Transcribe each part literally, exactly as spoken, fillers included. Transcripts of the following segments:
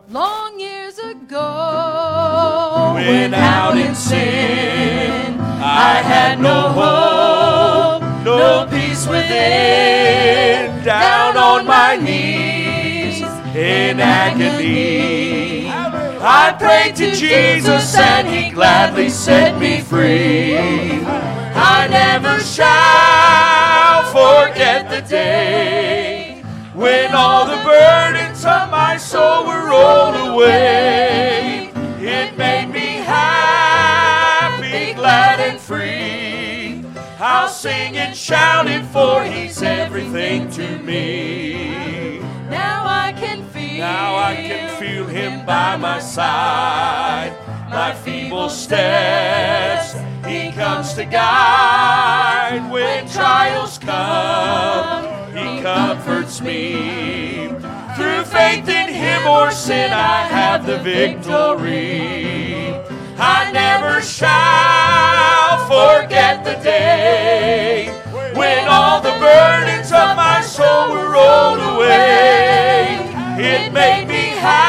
long years ago. When out in sin, I had no hope, no peace within. Down on my knees in agony, I prayed to Jesus and He gladly set me free. I never shall forget the day when all the burdens of my soul were rolled away. It made me happy, glad and free. I'll sing and shout it, for He's everything to me. Now I can feel, now I can feel Him by my side. My feeble steps He comes to guide. When trials come, He comforts me. Through faith in Him or sin, I have the victory. I never shall forget the day when all the burdens of my soul were rolled away. It made me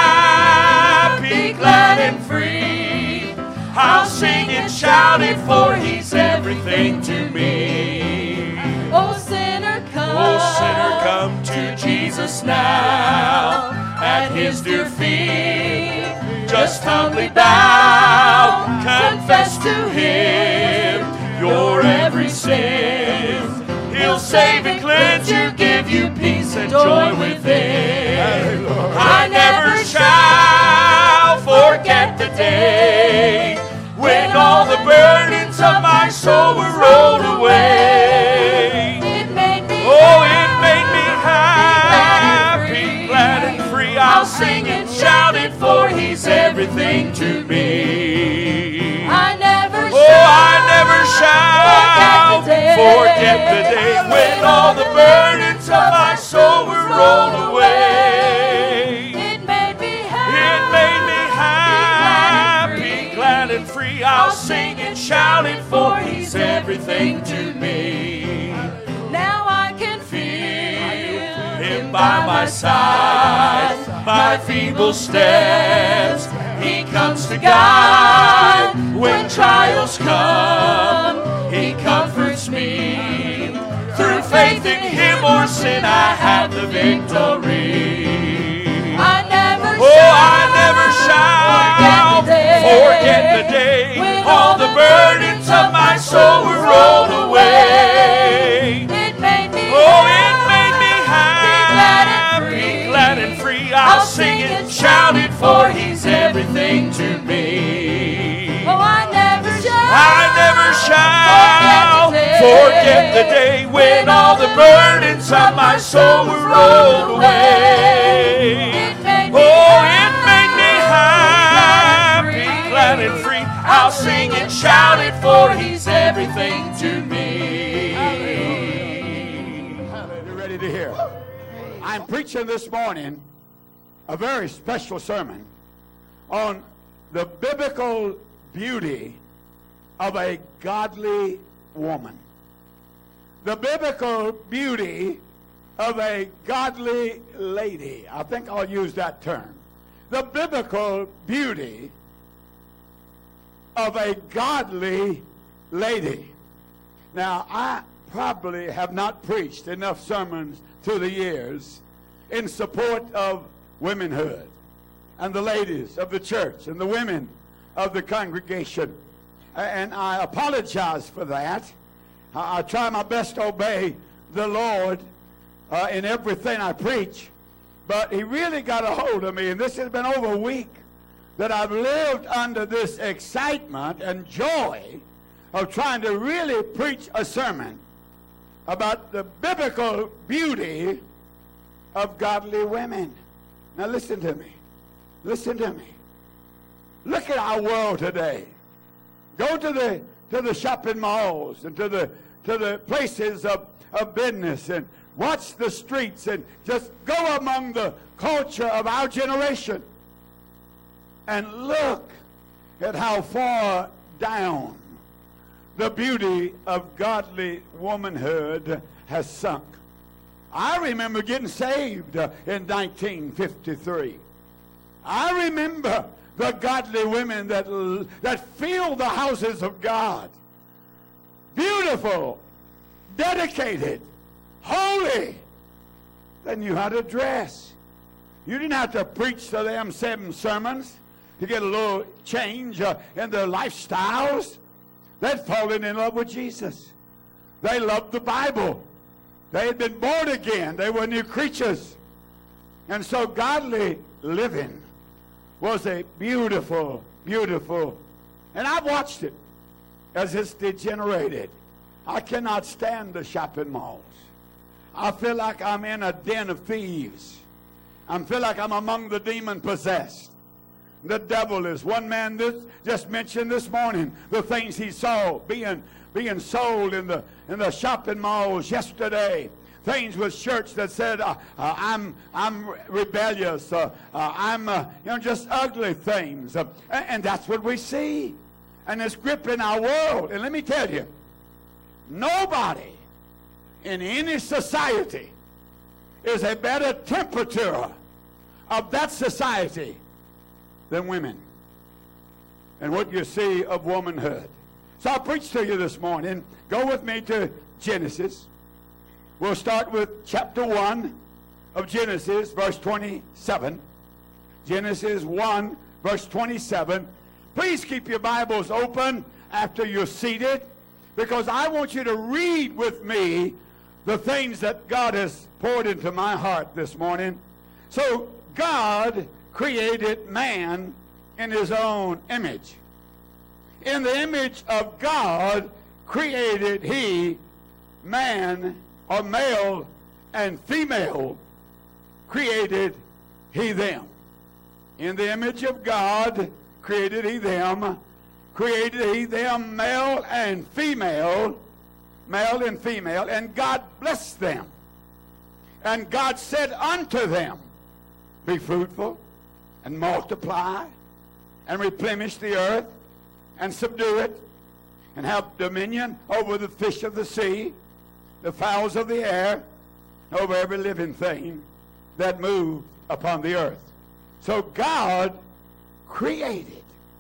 happy, glad and free. I'll sing and shout it, for He's everything to me. Oh sinner, come, oh sinner, come to Jesus now. At His dear feet, just humbly bow. Confess to Him your every sin. He'll save and cleanse you, give you peace and joy within. I never shall forget the day when all the burdens of my soul were rolled away. It made me, oh, it made me happy, glad and free. I'll sing and shout it, for He's everything to me. I never oh, shall, I never shall forget the, forget the day when all the burdens of my soul were rolled away. It made me happy, it made me happy, glad and free. I'll sing and shout it, for He's everything to me. Now I can feel Him by my side. My feeble steps He comes to guide. When trials come, He comforts me. Through faith in Him or sin, I have the victory. I never oh, shall, I never shall forget the day, forget the day when all the burdens of my soul were rolled away. It made me oh, it made me happy, glad and free. I'll sing and shout it, for He's everything to me. Oh, I never shall, I never shall forget the day when all the burdens of my soul were rolled away. Oh, it made me happy, glad and free. I'll sing and shout it, for He's everything to me. You ready to hear? I'm preaching this morning a very special sermon on the biblical beauty of a godly woman. The biblical beauty of a godly lady. I think I'll use that term. The biblical beauty of a godly lady. Now, I probably have not preached enough sermons through the years in support of womanhood and the ladies of the church and the women of the congregation. And I apologize for that. I, I try my best to obey the Lord uh, in everything I preach. But He really got a hold of me, and this has been over a week that I've lived under this excitement and joy of trying to really preach a sermon about the biblical beauty of godly women. Now listen to me. Listen to me. Look at our world today. Go to the to the shopping malls and to the to the places of, of business and watch the streets and just go among the culture of our generation and look at how far down the beauty of godly womanhood has sunk. I remember getting saved uh, in nineteen fifty-three. I remember the godly women that, that filled the houses of God. Beautiful, dedicated, holy. They knew how to dress. You didn't have to preach to them seven sermons to get a little change uh, in their lifestyles. They'd fallen in love with Jesus. They loved the Bible. They had been born again. They were new creatures. And so godly living was a beautiful, beautiful, and I've watched it as it's degenerated. I cannot stand the shopping malls. I feel like I'm in a den of thieves. I feel like I'm among the demon-possessed. The devil is. One man this, just mentioned this morning the things he saw being, being sold in the, in the shopping malls yesterday. Things with shirts that said, uh, uh, I'm, I'm rebellious. Uh, uh, I'm, uh, you know, just ugly things. Uh, and, and that's what we see. And it's gripping our world. And let me tell you, nobody in any society is a better temperature of that society than women and what you see of womanhood. So I'll preach to you this morning. Go with me to Genesis. We'll start with chapter one of Genesis, verse twenty-seven. Genesis one, verse twenty-seven. Please keep your Bibles open after you're seated, because I want you to read with me the things that God has poured into my heart this morning. So God created man in his own image. In the image of God created he man, or male and female created he them. In the image of God created he them, created he them male and female, male and female, and God blessed them. And God said unto them, be fruitful and multiply and replenish the earth and subdue it and have dominion over the fish of the sea, the fowls of the air, over every living thing that moved upon the earth. So God created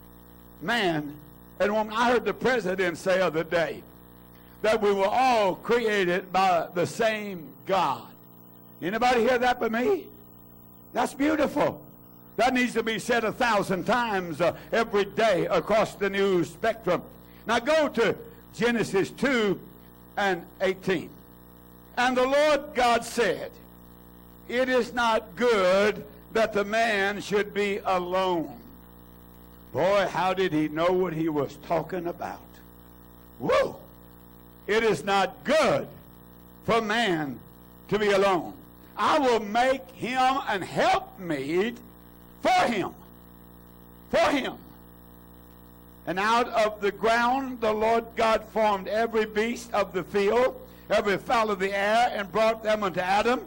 man and woman. I heard the president say the other day that we were all created by the same God. Anybody hear that but me? That's beautiful. That needs to be said a thousand times uh, every day across the news spectrum. Now go to Genesis two and eighteen. And the Lord God said, it is not good that the man should be alone. Boy, how did he know what he was talking about? Whoa! It is not good for man to be alone. I will make him an helpmeet for him. For him. And out of the ground the Lord God formed every beast of the field, every fowl of the air, and brought them unto Adam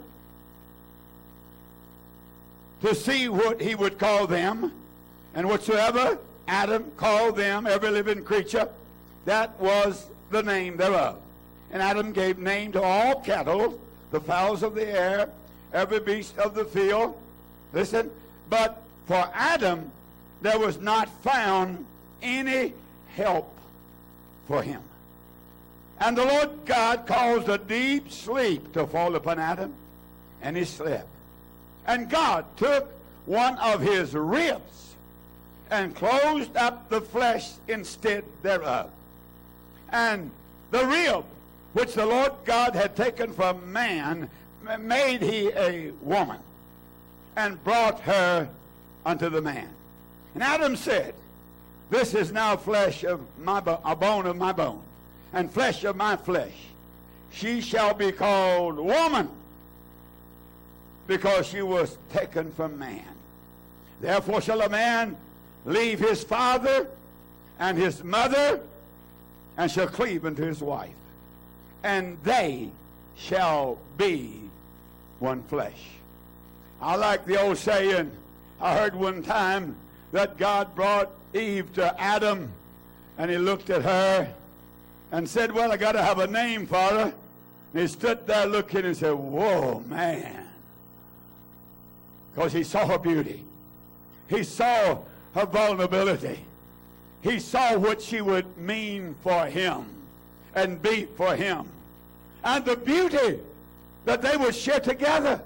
to see what he would call them. And whatsoever Adam called them, every living creature, that was the name thereof. And Adam gave name to all cattle, the fowls of the air, every beast of the field. Listen, but for Adam there was not found any help for him. And the Lord God caused a deep sleep to fall upon Adam, and he slept. And God took one of his ribs and closed up the flesh instead thereof. And the rib which the Lord God had taken from man made he a woman, and brought her unto the man. And Adam said, this is now flesh of my bone, a bone of my bone, and flesh of my flesh. She shall be called woman, because she was taken from man. Therefore shall a man leave his father and his mother, and shall cleave unto his wife, and they shall be one flesh. I like the old saying. I heard one time that God brought Eve to Adam, and he looked at her and said, well, I got to have a name for her. And he stood there looking and said, whoa, man. Because he saw her beauty. He saw her vulnerability. He saw what she would mean for him and be for him. And the beauty that they would share together.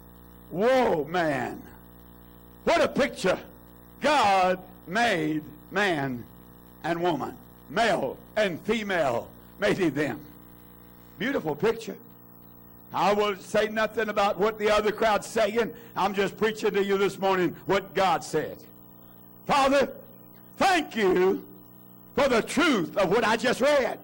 Whoa, man. What a picture. God made man and woman. Male and female made he them. Beautiful picture. I will say nothing about what the other crowd's saying. I'm just preaching to you this morning what God said. Father, thank you for the truth of what I just read.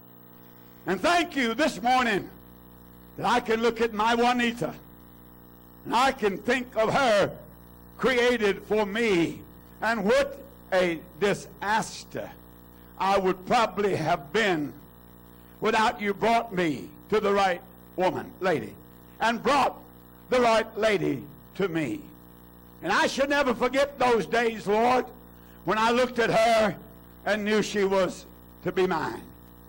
And thank you this morning that I can look at my Juanita and I can think of her created for me, and what a disaster I would probably have been without you brought me to the right woman, lady, and brought the right lady to me. And I should never forget those days, Lord, when I looked at her and knew she was to be mine.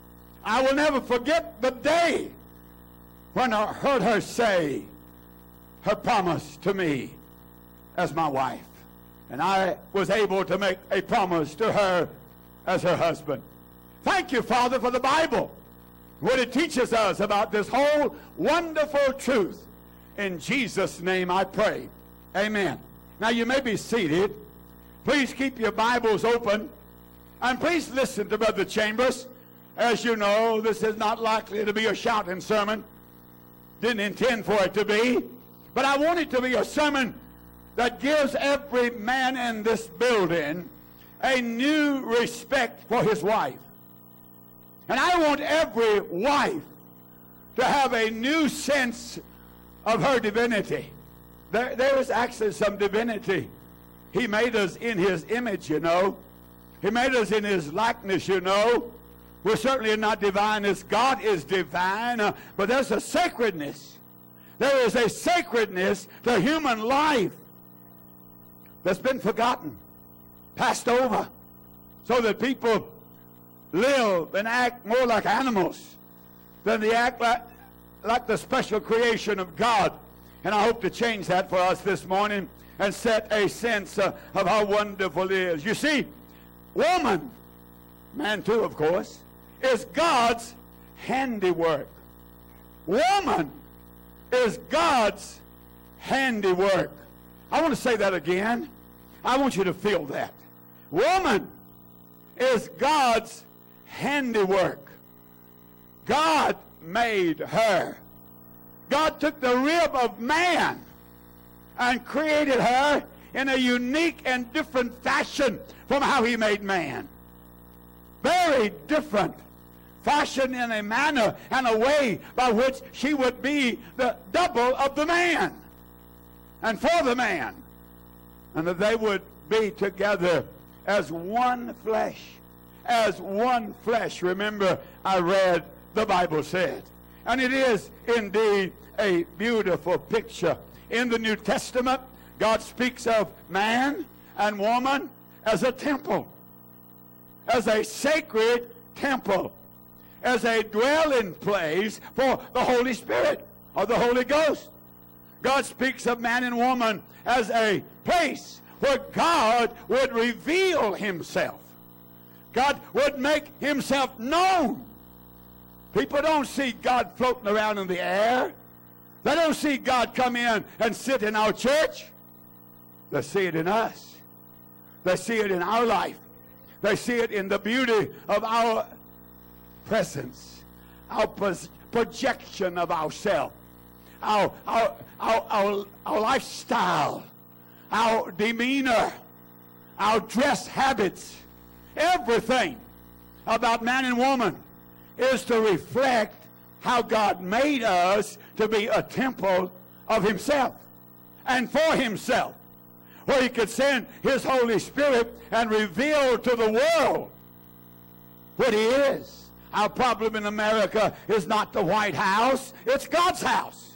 I will never forget the day when I heard her say her promise to me as my wife. And I was able to make a promise to her as her husband. Thank you, Father, for the Bible, what it teaches us about this whole wonderful truth. In Jesus' name I pray. Amen. Now you may be seated. Please keep your Bibles open. And please listen to Brother Chambers. As you know, this is not likely to be a shouting sermon. Didn't intend for it to be. But I want it to be a sermon that gives every man in this building a new respect for his wife. And I want every wife to have a new sense of her divinity. There, there is actually some divinity. He made us in his image, you know. He made us in his likeness, you know. We're certainly not divine as God is divine, uh, but there's a sacredness. There is a sacredness to human life that's been forgotten, passed over, so that people live and act more like animals than they act like, like the special creation of God. And I hope to change that for us this morning and set a sense uh, of how wonderful it is. You see, woman, man too, of course, is God's handiwork. Woman is God's handiwork. I want to say that again. I want you to feel that. Woman is God's handiwork. God made her. God took the rib of man and created her in a unique and different fashion from how he made man. Very different fashion, in a manner and a way by which she would be the double of the man and for the man, and that they would be together as one flesh. As one flesh. Remember, I read the Bible said. And it is indeed a beautiful picture. In the New Testament, God speaks of man and woman as a temple, as a sacred temple, as a dwelling place for the Holy Spirit or the Holy Ghost. God speaks of man and woman as a place where God would reveal himself. God would make himself known. People don't see God floating around in the air. They don't see God come in and sit in our church. They see it in us. They see it in our life. They see it in the beauty of our presence, our projection of ourselves, our, our, our, our, our lifestyle, our demeanor, our dress habits. Everything about man and woman is to reflect how God made us to be a temple of himself and for himself, where he could send his Holy Spirit and reveal to the world what he is. Our problem in America is not the White House, it's God's house.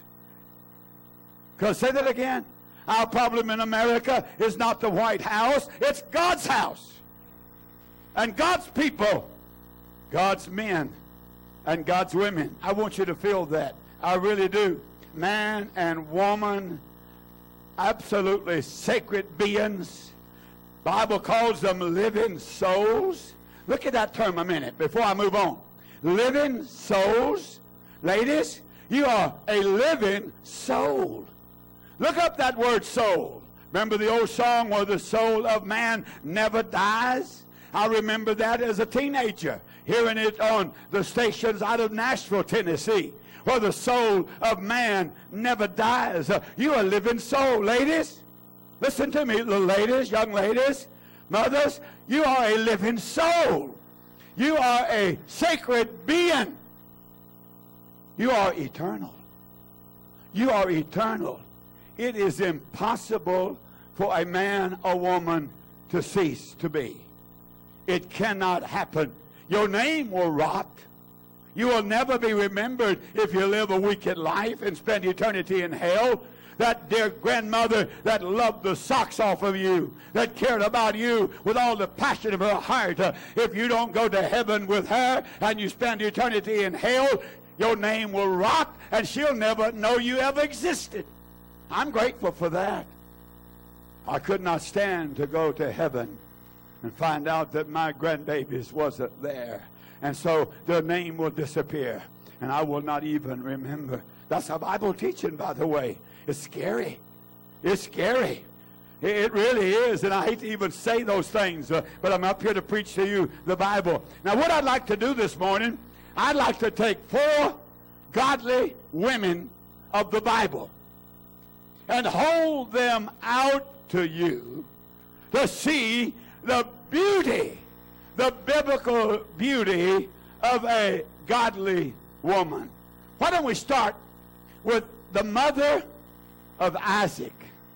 Can I say that again? Our problem in America is not the White House, it's God's house. And God's people, God's men, and God's women. I want you to feel that. I really do. Man and woman, absolutely sacred beings, Bible calls them living souls. Look at that term a minute before I move on. Living souls. Ladies, you are a living soul. Look up that word soul. Remember the old song where the soul of man never dies? I remember that as a teenager, hearing it on the stations out of Nashville, Tennessee, where the soul of man never dies. Uh, you're a living soul, ladies. Listen to me, little ladies, young ladies, mothers. You are a living soul. You are a sacred being. You are eternal. You are eternal. It is impossible for a man or woman to cease to be. It cannot happen. Your name will rot. You will never be remembered if you live a wicked life and spend eternity in hell. That dear grandmother that loved the socks off of you, that cared about you with all the passion of her heart, uh, if you don't go to heaven with her and you spend eternity in hell, your name will rot and she'll never know you ever existed. I'm grateful for that. I could not stand to go to heaven and find out that my grandbabies wasn't there. And so their name will disappear and I will not even remember. That's a Bible teaching, by the way. It's scary. It's scary. It really is. And I hate to even say those things, uh, but I'm up here to preach to you the Bible. Now, what I'd like to do this morning, I'd like to take four godly women of the Bible and hold them out to you to see the beauty, the biblical beauty of a godly woman. Why don't we start with the mother of Isaac,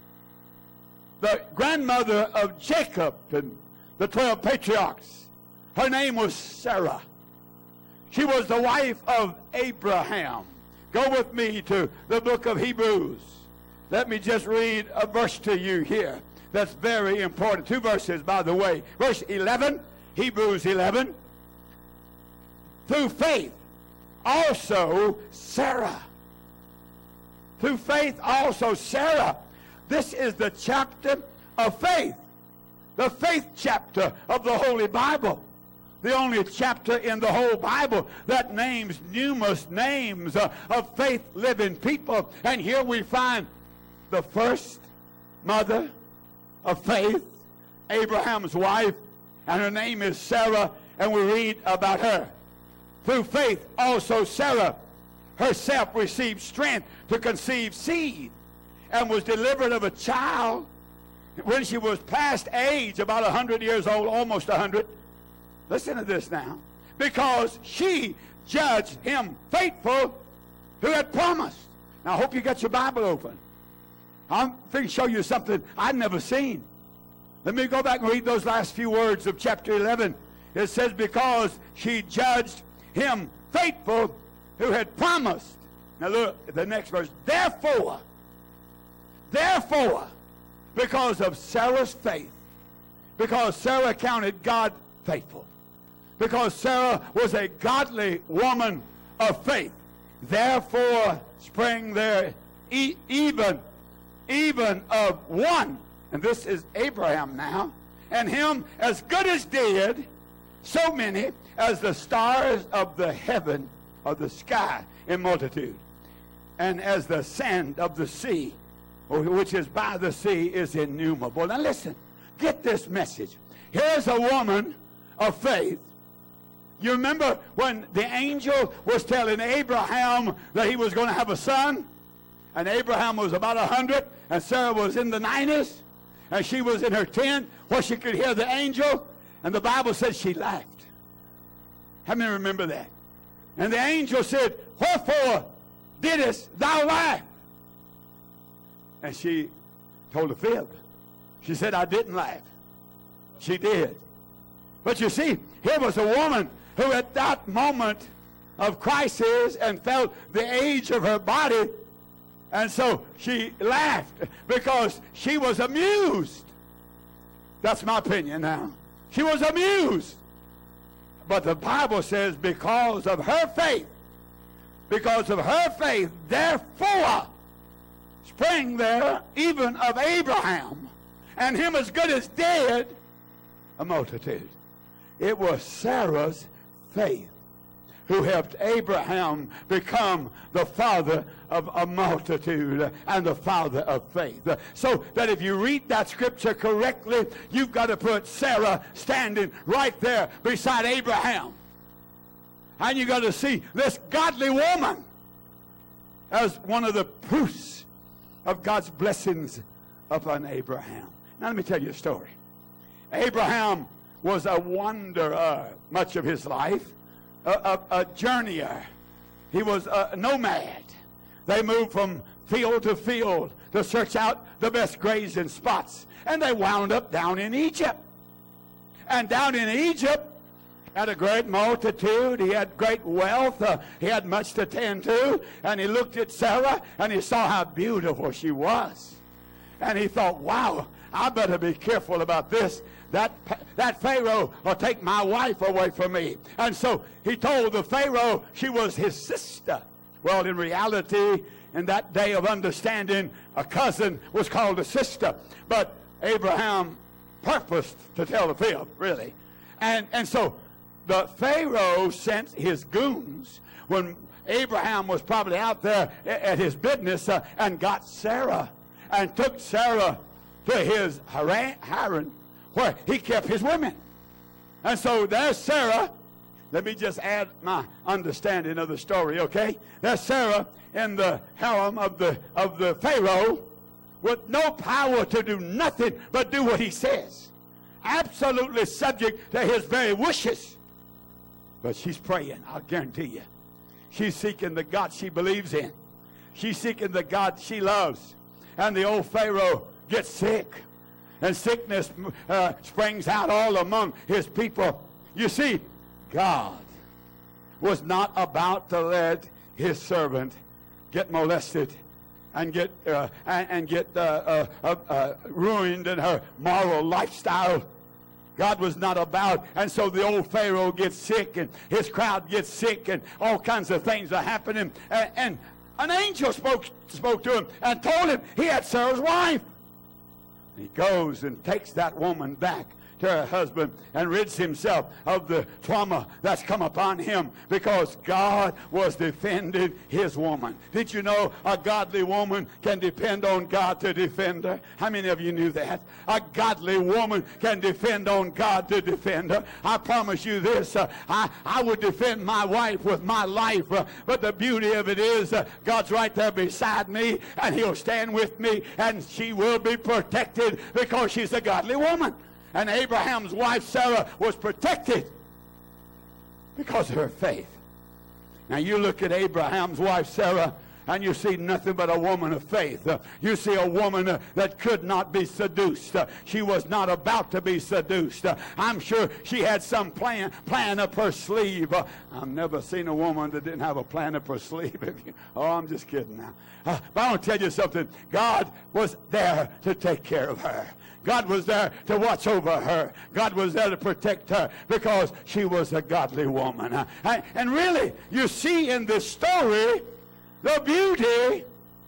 the grandmother of Jacob and the twelve patriarchs. Her name was Sarah. She was the wife of Abraham. Go with me to the book of Hebrews. Let me just read a verse to you here that's very important. Two verses, by the way. Verse eleven, Hebrews eleven. Through faith, also Sarah. Through faith also Sarah. This is the chapter of faith. The faith chapter of the Holy Bible. The only chapter in the whole Bible that names numerous names uh, of faith-living people. And here we find the first mother of faith, Abraham's wife, and her name is Sarah, and we read about her. Through faith also Sarah herself received strength to conceive seed and was delivered of a child when she was past age, about a hundred years old, almost a hundred. Listen to this now. Because she judged him faithful who had promised. Now I hope you got your Bible open. I'm going to show you something I'd never seen. Let me go back and read those last few words of chapter eleven. It says, because she judged him faithful who had promised. Now look at the next verse. Therefore, therefore, because of Sarah's faith, because Sarah counted God faithful, because Sarah was a godly woman of faith, therefore sprang there e- even, even of one, and this is Abraham now, and him as good as dead, so many as the stars of the heaven, of the sky in multitude, and as the sand of the sea, which is by the sea, is innumerable. Now listen, get this message. Here's a woman of faith. You remember when the angel was telling Abraham that he was going to have a son, and Abraham was about a hundred, and Sarah was in the nineties, and she was in her tent where she could hear the angel, and the Bible says she laughed. How many remember that? And the angel said, wherefore didst thou laugh? And she told a fib. She said, I didn't laugh. She did. But you see, here was a woman who at that moment of crisis and felt the age of her body, and so she laughed because she was amused. That's my opinion now. She was amused. But the Bible says because of her faith, because of her faith, therefore sprang there even of Abraham and him as good as dead, a multitude. It was Sarah's faith who helped Abraham become the father of a multitude and the father of faith. So that if you read that scripture correctly, you've got to put Sarah standing right there beside Abraham. And you've got to see this godly woman as one of the proofs of God's blessings upon Abraham. Now let me tell you a story. Abraham was a wanderer much of his life. A, a, a journeyer. He was a nomad. They moved from field to field to search out the best grazing spots. And they wound up down in Egypt. And down in Egypt, had a great multitude. He had great wealth. Uh, he had much to tend to. And he looked at Sarah and he saw how beautiful she was. And he thought, wow, I better be careful about this. That, that Pharaoh will take my wife away from me. And so he told the Pharaoh she was his sister. Well, in reality, in that day of understanding, a cousin was called a sister. But Abraham purposed to tell the fib, really. And, and so the Pharaoh sent his goons when Abraham was probably out there at his business uh, and got Sarah and took Sarah to his harem, where he kept his women. And so there's Sarah. Let me just add my understanding of the story, okay? There's Sarah in the harem of the, of the Pharaoh with no power to do nothing but do what he says. Absolutely subject to his very wishes. But she's praying, I'll guarantee you. She's seeking the God she believes in. She's seeking the God she loves. And the old Pharaoh gets sick. And sickness uh, springs out all among his people. You see, God was not about to let his servant get molested and get uh, and, and get uh, uh, uh, ruined in her moral lifestyle. God was not about, and so the old Pharaoh gets sick, and his crowd gets sick, and all kinds of things are happening. And, and an angel spoke spoke to him and told him he had Sarah's wife. He goes and takes that woman back to her husband and rids himself of the trauma that's come upon him because God was defending his woman. Did you know a godly woman can depend on God to defend her? How many of you knew that? A godly woman can depend on God to defend her. I promise you this, uh, I, I would defend my wife with my life, uh, but the beauty of it is uh, God's right there beside me and he'll stand with me and she will be protected because she's a godly woman. And Abraham's wife, Sarah, was protected because of her faith. Now, you look at Abraham's wife, Sarah, and you see nothing but a woman of faith. Uh, you see a woman uh, that could not be seduced. Uh, she was not about to be seduced. Uh, I'm sure she had some plan, plan up her sleeve. Uh, I've never seen a woman that didn't have a plan up her sleeve. Oh, I'm just kidding now. Uh, but I want to tell you something. God was there to take care of her. God was there to watch over her. God was there to protect her because she was a godly woman. Uh, and really, you see in this story the beauty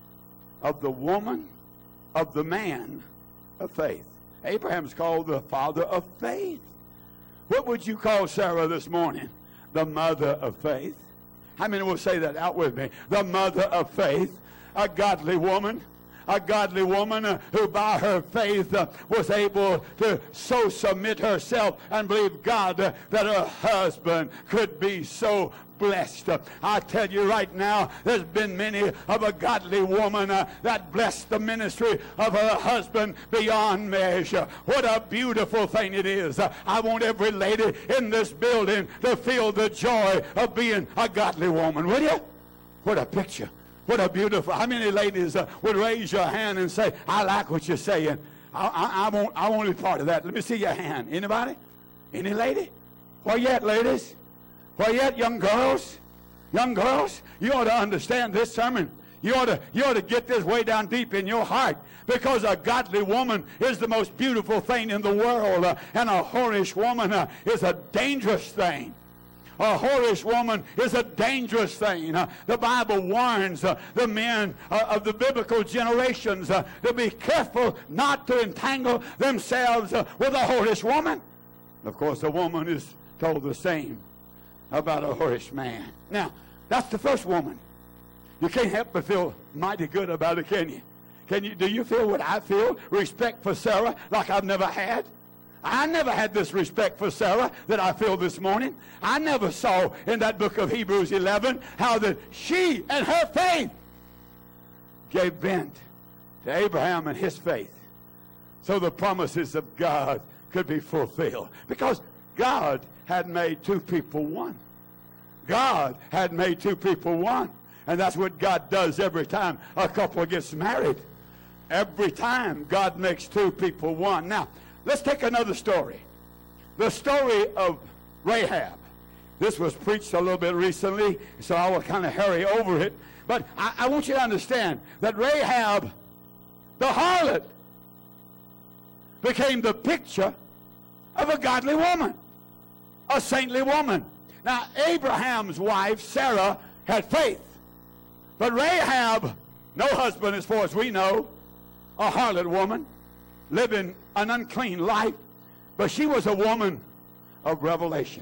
of the woman, of the man of faith. Abraham's called the father of faith. What would you call Sarah this morning? The mother of faith. How many will say that out with me? The mother of faith, a godly woman. A godly woman uh, who by her faith uh, was able to so submit herself and believe God uh, that her husband could be so blessed. Uh, I tell you right now, there's been many of a godly woman uh, that blessed the ministry of her husband beyond measure. What a beautiful thing it is. Uh, I want every lady in this building to feel the joy of being a godly woman, will you? What a picture. What a beautiful, how many ladies uh, would raise your hand and say, I like what you're saying. I, I, I, won't, I won't be part of that. Let me see your hand. Anybody? Any lady? Where yet, ladies? Where yet, young girls? Young girls, you ought to understand this sermon. You ought to, you ought to get this way down deep in your heart because a godly woman is the most beautiful thing in the world uh, and a whorish woman uh, is a dangerous thing. A whorish woman is a dangerous thing. Uh, the Bible warns uh, the men uh, of the biblical generations uh, to be careful not to entangle themselves uh, with a whorish woman. Of course, a woman is told the same about a whorish man. Now, that's the first woman. You can't help but feel mighty good about it, can you? Can you? Do you feel what I feel? Respect for Sarah like I've never had? I never had this respect for Sarah that I feel this morning. I never saw in that book of Hebrews eleven how that she and her faith gave vent to Abraham and his faith, so the promises of God could be fulfilled. Because God had made two people one. God had made two people one. And that's what God does every time a couple gets married. Every time God makes two people one. Now, let's take another story. The story of Rahab. This was preached a little bit recently, so I will kind of hurry over it. But I, I want you to understand that Rahab, the harlot, became the picture of a godly woman, a saintly woman. Now, Abraham's wife, Sarah, had faith. But Rahab, no husband as far as we know, a harlot woman, living an unclean life. But she was a woman of revelation.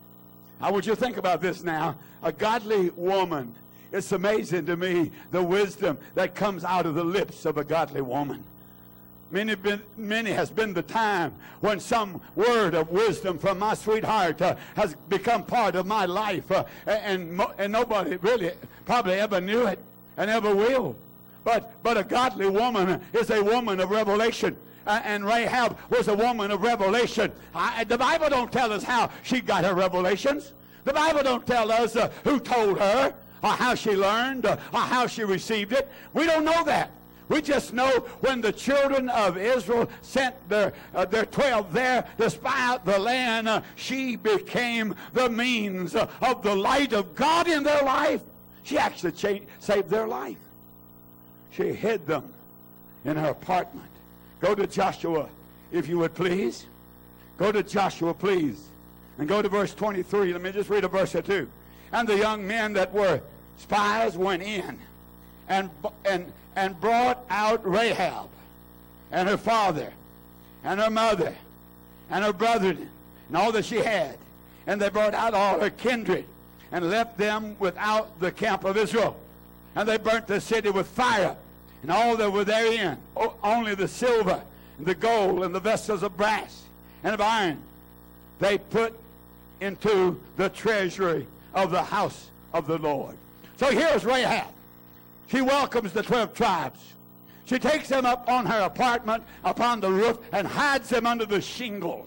I want you to think about this now. A godly woman. It's amazing to me the wisdom that comes out of the lips of a godly woman. Many, been, many has been the time when some word of wisdom from my sweetheart uh, has become part of my life, uh, and, and nobody really probably ever knew it and ever will. But, but a godly woman is a woman of revelation. Uh, and Rahab was a woman of revelation. I, the Bible don't tell us how she got her revelations. The Bible don't tell us uh, who told her or how she learned uh, or how she received it. We don't know that. We just know when the children of Israel sent their uh, their twelve there to spy out the land, uh, she became the means uh, of the light of God in their life. She actually changed, saved their life. She hid them in her apartment. Go to Joshua, if you would please. Go to Joshua, please. And go to verse twenty-three. Let me just read a verse or two. And the young men that were spies went in and and and brought out Rahab and her father and her mother and her brethren and all that she had. And they brought out all her kindred and left them without the camp of Israel. And they burnt the city with fire and all that were therein, only the silver and the gold and the vessels of brass and of iron they put into the treasury of the house of the Lord. So here's Rahab. She welcomes the twelve tribes. She takes them up on her apartment, upon the roof, and hides them under the shingles.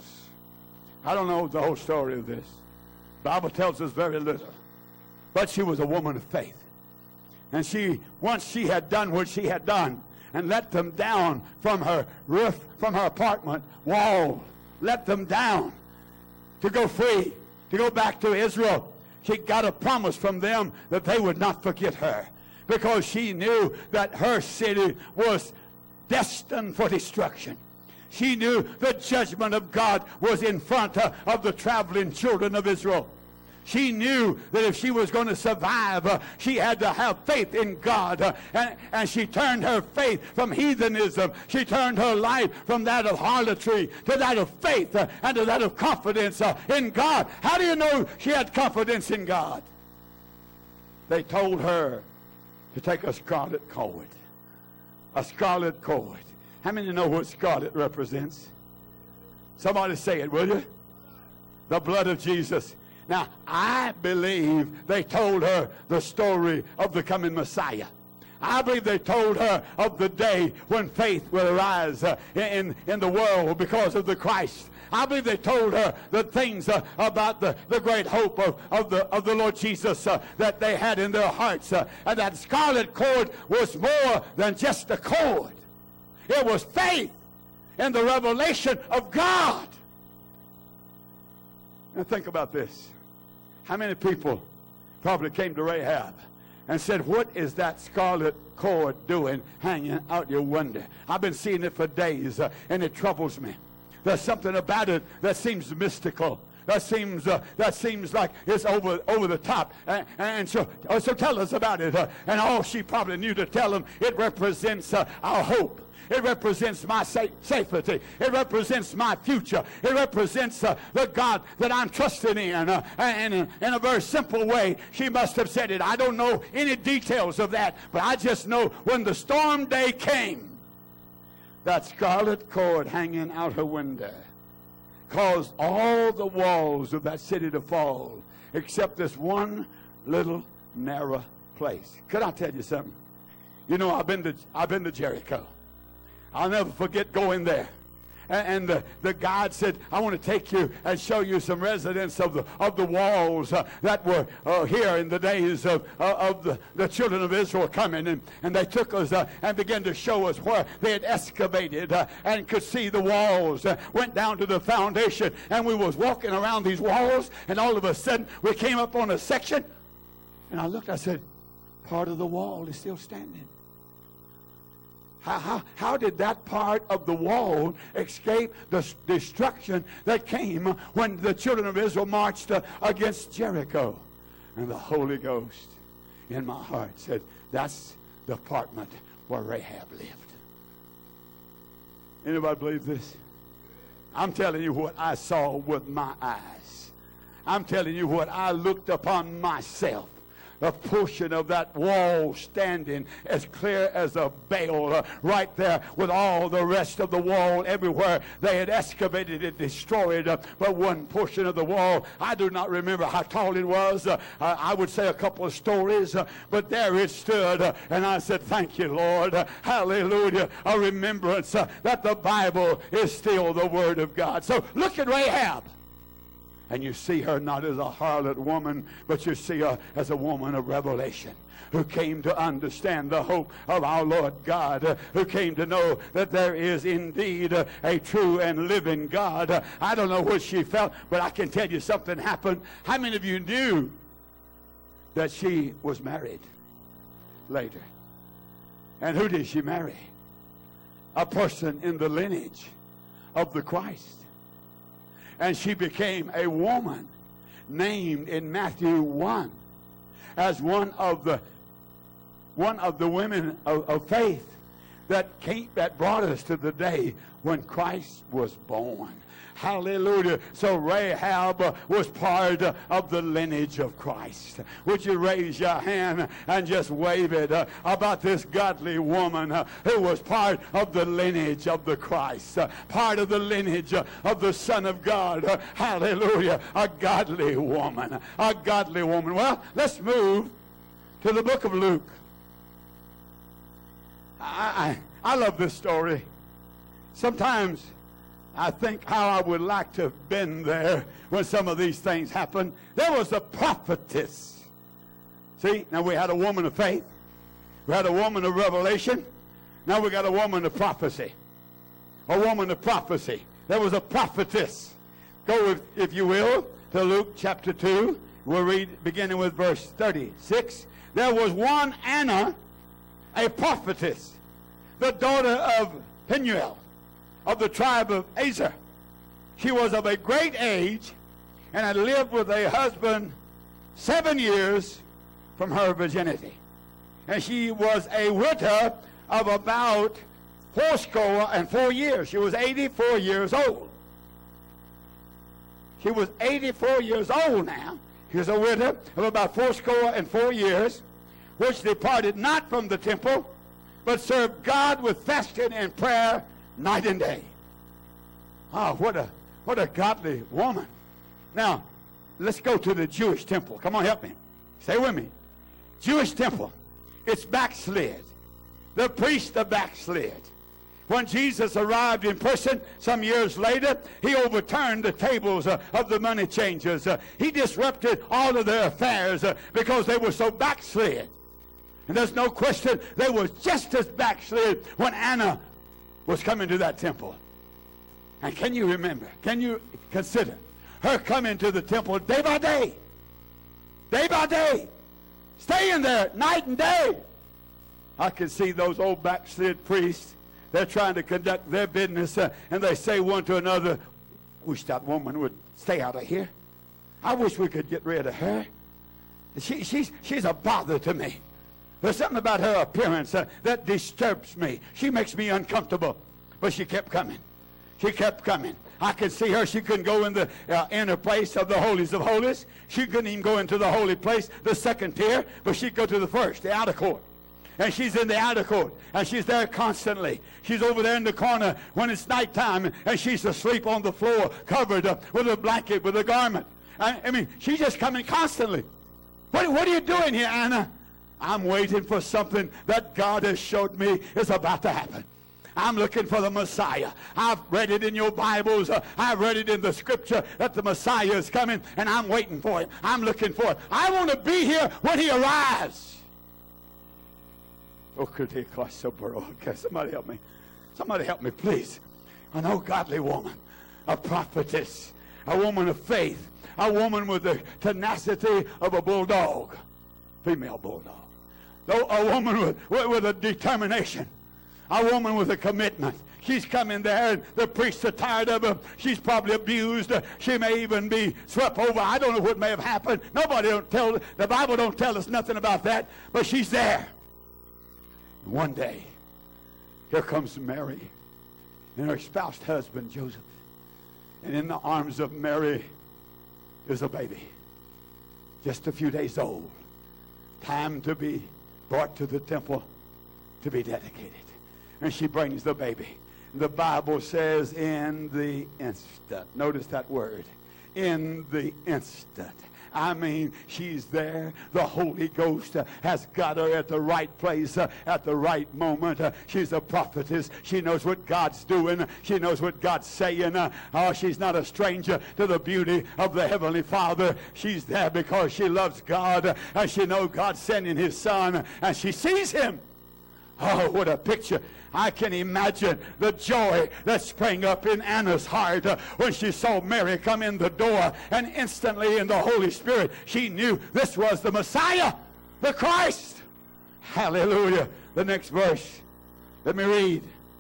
I don't know the whole story of this. The Bible tells us very little. But she was a woman of faith. And she, once she had done what she had done, and let them down from her roof, from her apartment wall, let them down to go free, to go back to Israel. She got a promise from them that they would not forget her, because she knew that her city was destined for destruction. She knew the judgment of God was in front uh, of the traveling children of Israel. She knew that if she was going to survive, uh, she had to have faith in God. Uh, and, and she turned her faith from heathenism. She turned her life from that of harlotry to that of faith uh, and to that of confidence uh, in God. How do you know she had confidence in God? They told her to take a scarlet cord. A scarlet cord. How many know what scarlet represents? Somebody say it, will you? The blood of Jesus. Now, I believe they told her the story of the coming Messiah. I believe they told her of the day when faith will arise uh, in, in the world because of the Christ. I believe they told her the things uh, about the, the great hope of, of, the, of the Lord Jesus uh, that they had in their hearts. Uh, and that scarlet cord was more than just a cord. It was faith in the revelation of God. Now think about this. How many people probably came to Rahab and said, what is that scarlet cord doing hanging out your window? I've been seeing it for days, uh, and it troubles me. There's something about it that seems mystical. that seems uh, that seems like it's over over the top. And, and so, uh, so tell us about it. Uh, and all she probably knew to tell him, it represents uh, our hope. It represents my sa- safety. It represents my future. It represents uh, the God that I'm trusting in. Uh, and in, in a very simple way, she must have said it. I don't know any details of that, but I just know when the storm day came, that scarlet cord hanging out her window caused all the walls of that city to fall, except this one little narrow place. Could I tell you something? You know, I've been to I've been to Jericho. I'll never forget going there. And, and the, the guide said, I want to take you and show you some residents of the of the walls uh, that were uh, here in the days of uh, of the, the children of Israel coming. And, and they took us uh, and began to show us where they had excavated uh, and could see the walls. Uh, went down to the foundation, and we was walking around these walls, and all of a sudden we came up on a section, and I looked, I said, part of the wall is still standing. How, how, how did that part of the wall escape the destruction that came when the children of Israel marched uh, against Jericho? And the Holy Ghost in my heart said, that's the apartment where Rahab lived. Anybody believe this? I'm telling you what I saw with my eyes. I'm telling you what I looked upon myself. A portion of that wall standing as clear as a veil uh, right there with all the rest of the wall everywhere. They had excavated it, destroyed, uh, but one portion of the wall, I do not remember how tall it was. Uh, I would say a couple of stories, uh, but there it stood. Uh, and I said, thank you, Lord. Uh, hallelujah. A remembrance uh, that the Bible is still the Word of God. So look at Rahab. And you see her not as a harlot woman, but you see her as a woman of revelation who came to understand the hope of our Lord God, uh, who came to know that there is indeed uh, a true and living God. Uh, I don't know what she felt, but I can tell you something happened. How many of you knew that she was married later? And who did she marry? A person in the lineage of the Christ. And she became a woman named in Matthew one as one of the one of the women of, of faith that came, that brought us to the day when Christ was born. Hallelujah. So Rahab uh, was part uh, of the lineage of Christ. Would you raise your hand and just wave it uh, about this godly woman uh, who was part of the lineage of the Christ, uh, part of the lineage uh, of the Son of God. Uh, hallelujah. A godly woman. A godly woman. Well, let's move to the book of Luke. I, I, I love this story. Sometimes I think how I would like to have been there when some of these things happened. There was a prophetess. See, now we had a woman of faith. We had a woman of revelation. Now we got a woman of prophecy. A woman of prophecy. There was a prophetess. Go, if, if you will, to Luke chapter two. We'll read beginning with verse thirty-six. There was one Anna, a prophetess, the daughter of Penuel, of the tribe of Aser. She was of a great age and had lived with a husband seven years from her virginity. And she was a widow of about fourscore and four years. She was eighty-four years old. She was eighty-four years old now. She was a widow of about fourscore and four years, which departed not from the temple, but served God with fasting and prayer night and day. Oh, what a what a godly woman. Now, let's go to the Jewish temple. Come on, help me. Stay with me. Jewish temple. It's backslid. The priest of backslid. When Jesus arrived in person some years later, he overturned the tables uh, of the money changers. Uh, he disrupted all of their affairs uh, because they were so backslid. And there's no question they were just as backslid when Anna was coming to that temple. And can you remember, can you consider her coming to the temple day by day, day by day, staying there night and day? I can see those old backslid priests. They're trying to conduct their business, uh, and they say one to another, wish that woman would stay out of here. I wish we could get rid of her. She, she's, she's a bother to me. There's something about her appearance uh, that disturbs me. She makes me uncomfortable. But she kept coming. She kept coming. I could see her. She couldn't go in the uh, inner place of the holies of holies. She couldn't even go into the holy place, the second tier, but she'd go to the first, the outer court. And she's in the outer court, and she's there constantly. She's over there in the corner when it's nighttime, and she's asleep on the floor, covered up with a blanket, with a garment. I, I mean, she's just coming constantly. What, what are you doing here, Anna? I'm waiting for something that God has showed me is about to happen. I'm looking for the Messiah. I've read it in your Bibles. Uh, I've read it in the Scripture that the Messiah is coming, and I'm waiting for it. I'm looking for it. I want to be here when he arrives. Oh, could he cost so broad? Okay, somebody help me. Somebody help me, please. An old godly woman, a prophetess, a woman of faith, a woman with the tenacity of a bulldog, female bulldog. A woman with, with, with a determination. A woman with a commitment. She's coming there, and the priests are tired of her. She's probably abused. She may even be swept over. I don't know what may have happened. Nobody don't tell. The Bible don't tell us nothing about that. But she's there. One day, here comes Mary and her espoused husband Joseph, and in the arms of Mary is a baby, just a few days old. Time to be brought to the temple to be dedicated. And she brings the baby. The Bible says in the instant. Notice that word. In the instant. I mean, she's there. The Holy Ghost uh, has got her at the right place, uh, at the right moment. Uh, she's a prophetess. She knows what God's doing. She knows what God's saying. Uh, oh, she's not a stranger to the beauty of the Heavenly Father. She's there because she loves God, uh, and she knows God's sending his Son, uh, and she sees him. Oh, what a picture. I can imagine the joy that sprang up in Anna's heart uh, when she saw Mary come in the door, and instantly in the Holy Spirit she knew this was the Messiah, the Christ. Hallelujah. The next verse. Let me read.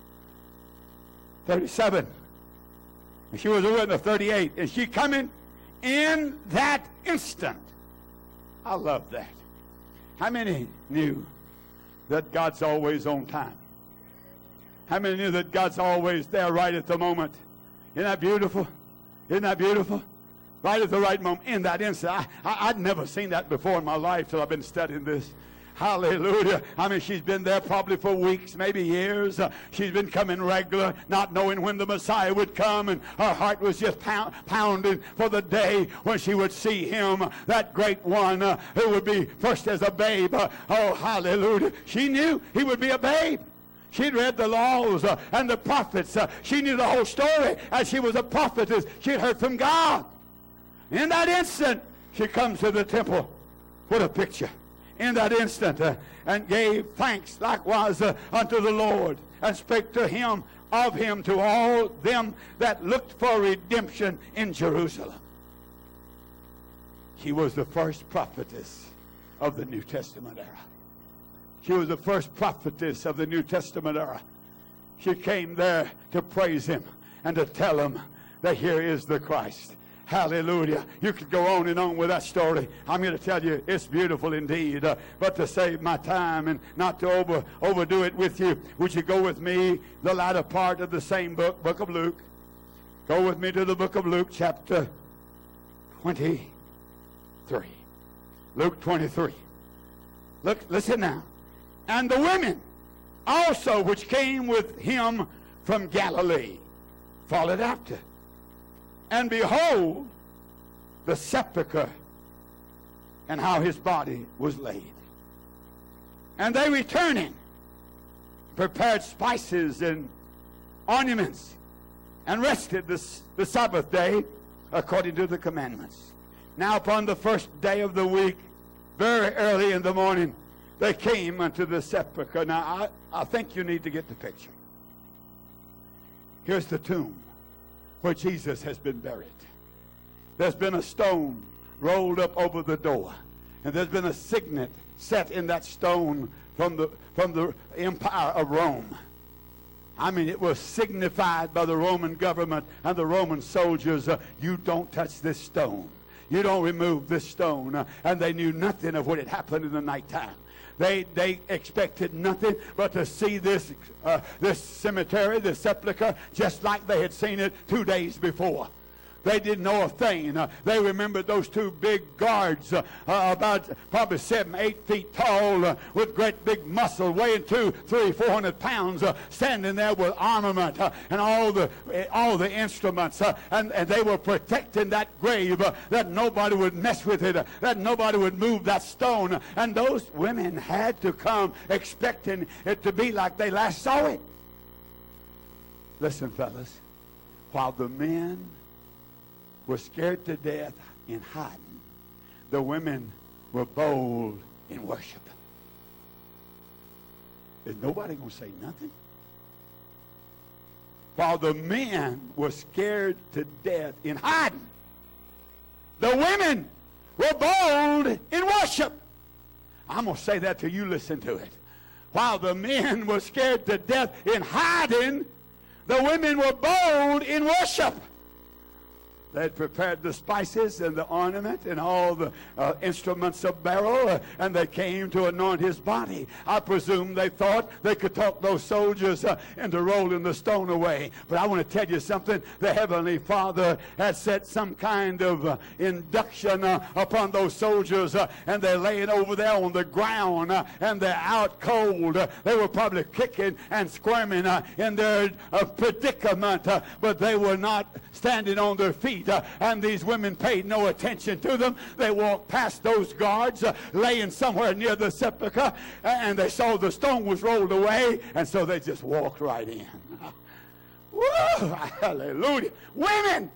thirty-seven. And she was over in the thirty-eight. And she coming in that instant. I love that. How many knew that God's always on time? How many knew that God's always there right at the moment? Isn't that beautiful? Isn't that beautiful? Right at the right moment, in that instant. I, I, I'd never seen that before in my life till I've been studying this. Hallelujah. I mean, she's been there probably for weeks, maybe years. Uh, she's been coming regular, not knowing when the Messiah would come, and her heart was just pound, pounding for the day when she would see him, that great one uh, who would be first as a babe. Uh, oh, hallelujah. She knew he would be a babe. She'd read the laws uh, and the prophets. Uh, she knew the whole story. As she was a prophetess, she'd heard from God. In that instant, she comes to the temple. What a picture. In that instant, uh, and gave thanks likewise uh, unto the Lord, and spake to him of him to all them that looked for redemption in Jerusalem. She was the first prophetess of the New Testament era. She was the first prophetess of the New Testament era. She came there to praise him and to tell him that here is the Christ. Hallelujah. You could go on and on with that story. I'm going to tell you, it's beautiful indeed. Uh, but to save my time and not to over, overdo it with you, would you go with me, the latter part of the same book, book of Luke. Go with me to the book of Luke, chapter twenty-three. Luke twenty-three. Look, listen now. And the women also which came with him from Galilee followed after. And behold, the sepulchre, and how his body was laid. And they returning, prepared spices and ornaments, and rested this, the Sabbath day according to the commandments. Now upon the first day of the week, very early in the morning, they came unto the sepulchre. Now, I, I think you need to get the picture. Here's the tomb where Jesus has been buried. There's been a stone rolled up over the door, and there's been a signet set in that stone from the from the Empire of Rome. I mean, it was signified by the Roman government and the Roman soldiers, uh, you don't touch this stone. You don't remove this stone. Uh, and they knew nothing of what had happened in the nighttime. They they expected nothing but to see this uh, this cemetery, this sepulcher, just like they had seen it two days before. They didn't know a thing. Uh, they remembered those two big guards, uh, uh, about probably seven, eight feet tall, uh, with great big muscle, weighing two, three, four hundred pounds, uh, standing there with armament uh, and all the uh, all the instruments, uh, and, and they were protecting that grave, uh, that nobody would mess with it, uh, that nobody would move that stone. And those women had to come expecting it to be like they last saw it. Listen, fellas, while the men were scared to death in hiding, the women were bold in worship. Is nobody going to say nothing? While the men were scared to death in hiding, the women were bold in worship. I'm going to say that to you. Listen to it. While the men were scared to death in hiding, the women were bold in worship. They had prepared the spices and the ornament and all the uh, instruments of burial, uh, and they came to anoint his body. I presume they thought they could talk those soldiers uh, into rolling the stone away. But I want to tell you something. The Heavenly Father had set some kind of uh, induction uh, upon those soldiers, uh, and they're laying over there on the ground, uh, and they're out cold. Uh, they were probably kicking and squirming uh, in their uh, predicament, uh, but they were not standing on their feet. Uh, and these women paid no attention to them. They walked past those guards uh, laying somewhere near the sepulcher, and they saw the stone was rolled away, and so they just walked right in. Woo! Hallelujah. Women,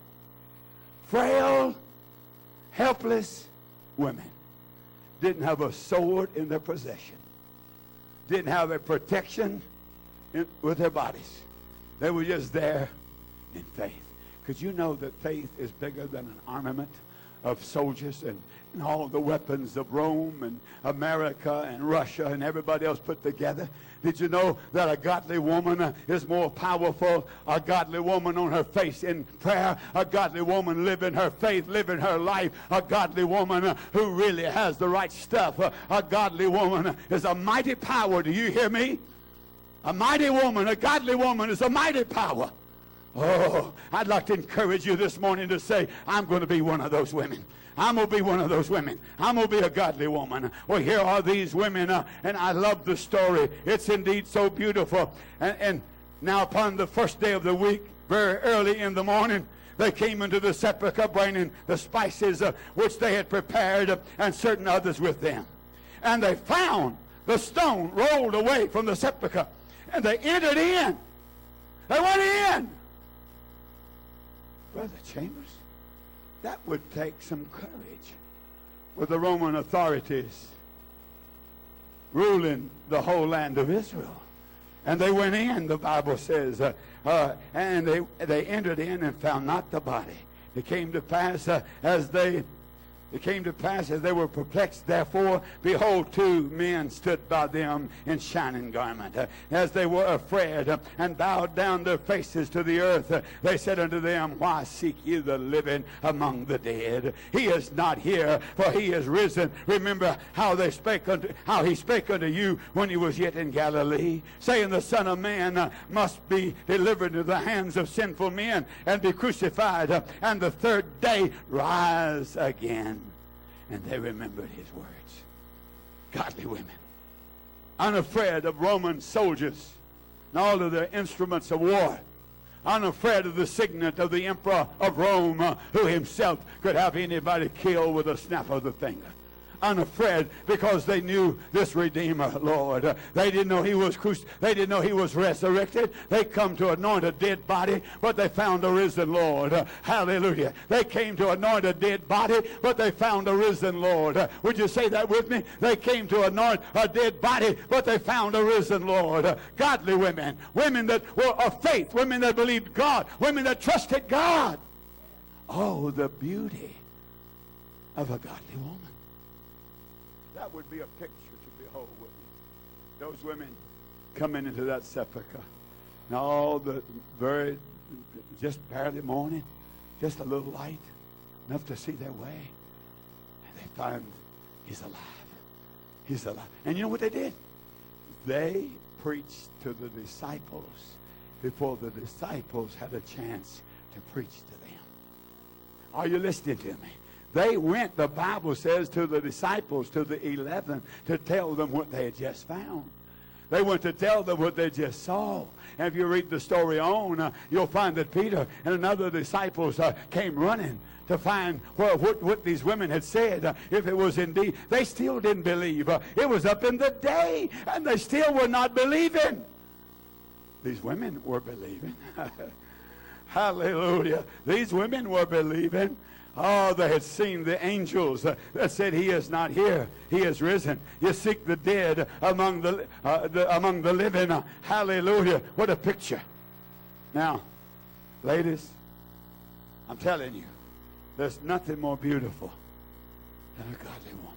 frail, helpless women, didn't have a sword in their possession, didn't have a protection in, with their bodies. They were just there in faith. Because you know that faith is bigger than an armament of soldiers and, and all the weapons of Rome and America and Russia and everybody else put together. Did you know that a godly woman uh, is more powerful? A godly woman on her face in prayer. A godly woman living her faith, living her life. A godly woman uh, who really has the right stuff. Uh, a godly woman is a mighty power. Do you hear me? A mighty woman, a godly woman is a mighty power. Oh, I'd like to encourage you this morning to say, I'm going to be one of those women. I'm going to be one of those women. I'm going to be a godly woman. Well, here are these women, uh, and I love the story. It's indeed so beautiful. And, and now upon the first day of the week, very early in the morning, they came into the sepulchre bringing the spices uh, which they had prepared, uh, and certain others with them. And they found the stone rolled away from the sepulchre, and they entered in. They went in. Brother Chambers, that would take some courage with the Roman authorities ruling the whole land of Israel. And they went in, the Bible says, uh, uh, and they, they entered in and found not the body. It came to pass uh, as they It came to pass as they were perplexed, therefore, behold, two men stood by them in shining garment. Uh, as they were afraid uh, and bowed down their faces to the earth, uh, they said unto them, why seek ye the living among the dead? He is not here, for he is risen. Remember how they spake unto, how he spake unto you when he was yet in Galilee, saying, the Son of Man uh, must be delivered into the hands of sinful men and be crucified, uh, and the third day rise again. And they remembered his words. Godly women, unafraid of Roman soldiers and all of their instruments of war, unafraid of the signet of the emperor of Rome, uh, who himself could have anybody killed with a snap of the finger. Unafraid because they knew this Redeemer, Lord. Uh, they didn't know he was cruci- They didn't know he was resurrected. They come to anoint a dead body, but they found a risen Lord. Uh, hallelujah. They came to anoint a dead body, but they found a risen Lord. Uh, would you say that with me? They came to anoint a dead body, but they found a risen Lord. Uh, godly women, women that were of faith, women that believed God, women that trusted God. Oh, the beauty of a godly woman. That would be a picture to behold, wouldn't it? Those women coming into that sepulcher. And all the very, just barely morning, just a little light, enough to see their way. And they find he's alive. He's alive. And you know what they did? They preached to the disciples before the disciples had a chance to preach to them. Are you listening to me? They went, the Bible says, to the disciples, to the eleven, to tell them what they had just found. They went to tell them what they just saw. And if you read the story on, uh, you'll find that Peter and another disciples uh, came running to find well, what, what these women had said, uh, if it was indeed. They still didn't believe. Uh, it was up in the day, and they still were not believing. These women were believing. Hallelujah. These women were believing. Oh, they had seen the angels uh, that said, he is not here, he is risen. You seek the dead among the, uh, the among the living. Uh, hallelujah. What a picture. Now, ladies, I'm telling you, there's nothing more beautiful than a godly woman.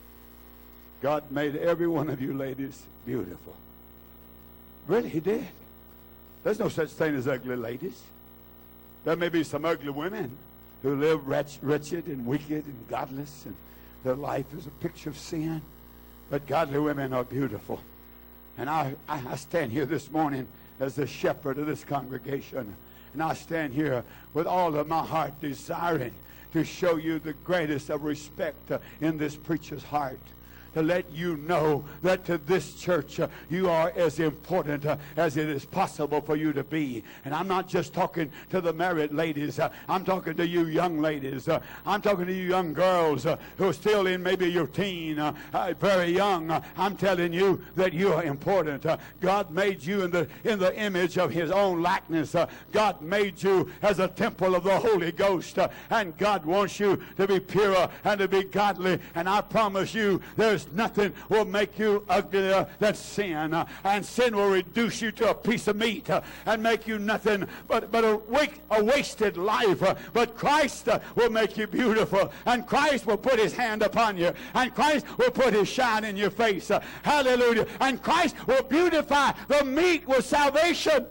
God made every one of you ladies beautiful. Really, he did. There's no such thing as ugly ladies. There may be some ugly women who live wretched and wicked and godless, and their life is a picture of sin. But godly women are beautiful. And I, I, I stand here this morning as the shepherd of this congregation. And I stand here with all of my heart desiring to show you the greatest of respect uh, in this preacher's heart. To let you know that to this church uh, you are as important uh, as it is possible for you to be. And I'm not just talking to the married ladies. Uh, I'm talking to you young ladies. Uh, I'm talking to you young girls uh, who are still in maybe your teen, uh, uh, very young. Uh, I'm telling you that you are important. Uh, God made you in the in the image of his own likeness. Uh, God made you as a temple of the Holy Ghost. Uh, and God wants you to be pure and to be godly. And I promise you there's nothing will make you uglier than sin, uh, and sin will reduce you to a piece of meat uh, and make you nothing but, but a, wake, a wasted life. Uh, but Christ uh, will make you beautiful, and Christ will put his hand upon you, and Christ will put his shine in your face. Uh, hallelujah. And Christ will beautify the meat with salvation.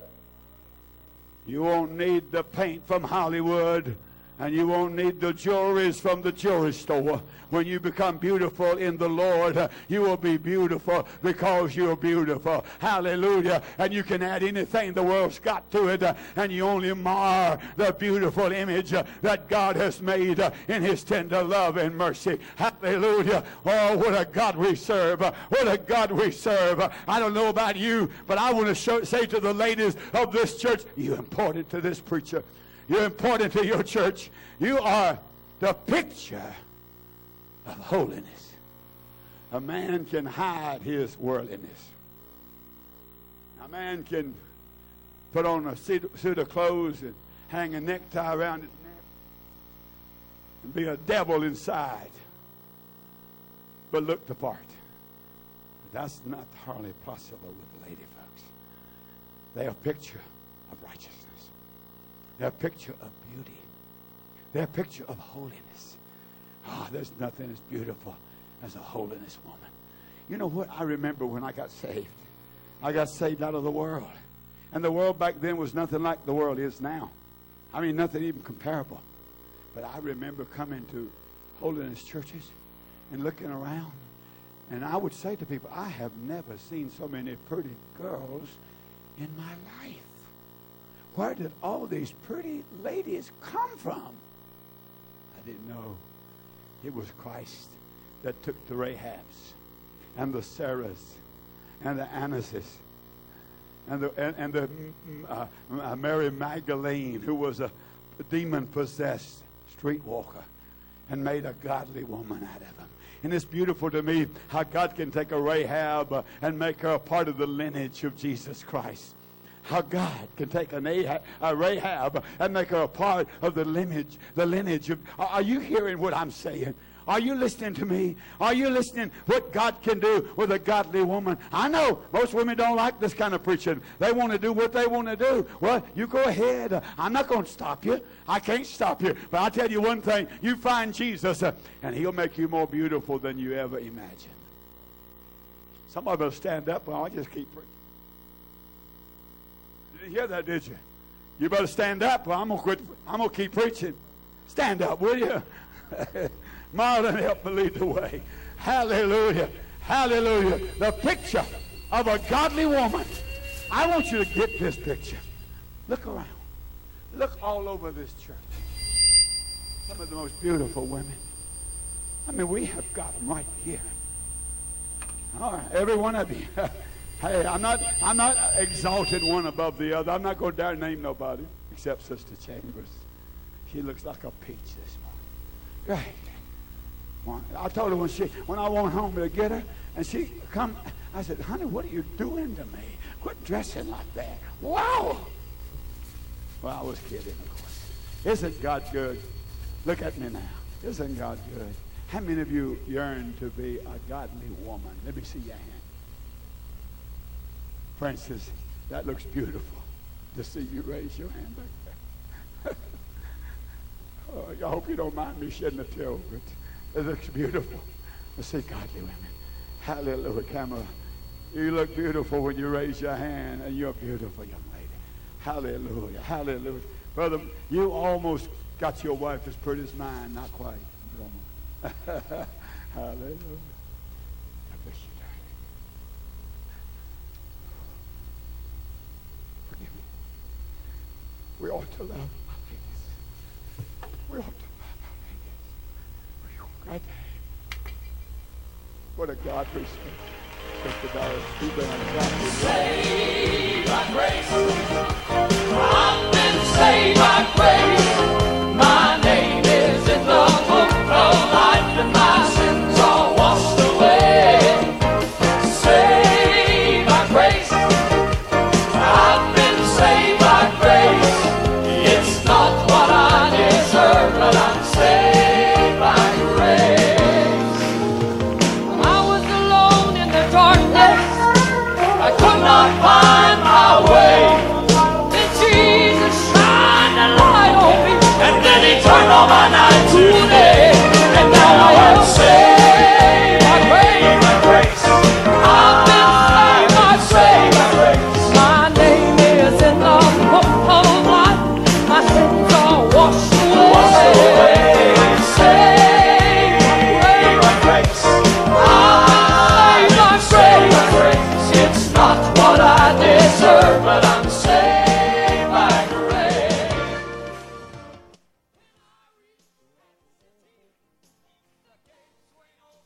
You won't need the paint from Hollywood, and you won't need the jewelries from the jewelry store. When you become beautiful in the Lord, uh, you will be beautiful because you're beautiful. Hallelujah. And you can add anything the world's got to it, uh, and you only mar the beautiful image uh, that God has made uh, in his tender love and mercy. Hallelujah. Oh, what a God we serve. Uh, what a God we serve. Uh, I don't know about you, but I want to show, say to the ladies of this church, you're important to this preacher. You're important to your church. You are the picture of holiness. A man can hide his worldliness. A man can put on a suit of clothes and hang a necktie around his neck and be a devil inside, but look the part. But that's not hardly possible with the lady folks. They're a picture of righteousness. They're a picture of beauty. They're a picture of holiness. Oh, there's nothing as beautiful as a holiness woman. You know what? I remember when I got saved. I got saved out of the world. And the world back then was nothing like the world is now. I mean, nothing even comparable. But I remember coming to holiness churches and looking around. And I would say to people, I have never seen so many pretty girls in my life. Where did all these pretty ladies come from? I didn't know. It was Christ that took the Rahabs and the Sarahs and the Annases and the, and, and the uh, uh, Mary Magdalene, who was a demon-possessed streetwalker, and made a godly woman out of them. And it's beautiful to me how God can take a Rahab uh, and make her a part of the lineage of Jesus Christ. How God can take an Ahab, a Rahab and make her a part of the lineage, the lineage of. Are you hearing what I'm saying? Are you listening to me? Are you listening what God can do with a godly woman? I know most women don't like this kind of preaching. They want to do what they want to do. Well, you go ahead. I'm not going to stop you. I can't stop you. But I'll tell you one thing. You find Jesus, uh, and he'll make you more beautiful than you ever imagined. Somebody will stand up, and I'll just keep preaching. Did didn't hear that, did you? You better stand up, or I'm gonna quit. I'm gonna keep preaching. Stand up, will you? Marlon, help me lead the way. Hallelujah. Hallelujah. The picture of a godly woman. I want you to get this picture. Look around. Look all over this church. Some of the most beautiful women. I mean, we have got them right here. All right, every one of you. Hey, I'm not, I'm not exalted one above the other. I'm not going to dare name nobody except Sister Chambers. She looks like a peach this morning. Great. I told her when she, when I went home to get her, and she come, I said, honey, what are you doing to me? Quit dressing like that. Wow. Well, I was kidding, of course. Isn't God good? Look at me now. Isn't God good? How many of you yearn to be a godly woman? Let me see your hand. Francis, that looks beautiful to see you raise your hand like that. Oh, I hope you don't mind me shedding a tear over it. It looks beautiful. Let's see godly women. Hallelujah, camera. You look beautiful when you raise your hand, and you're a beautiful young lady. Hallelujah, hallelujah. Brother, you almost got your wife as pretty as mine. Not quite. Hallelujah. I bless you, darling. Forgive me. We ought to love our ladies. We ought to love our ladies. God, what a God we serve. Sister Doris, you've been on God. Saved by grace. I've been saved by grace. My name is in the book of life, and my sins are washed away. Saved by grace. I've been saved by grace. It's not what I deserve, but I'm saved by grace. I was alone in the darkness. I could not find my way. Then Jesus shined a light on me, and then he turned all my night to day.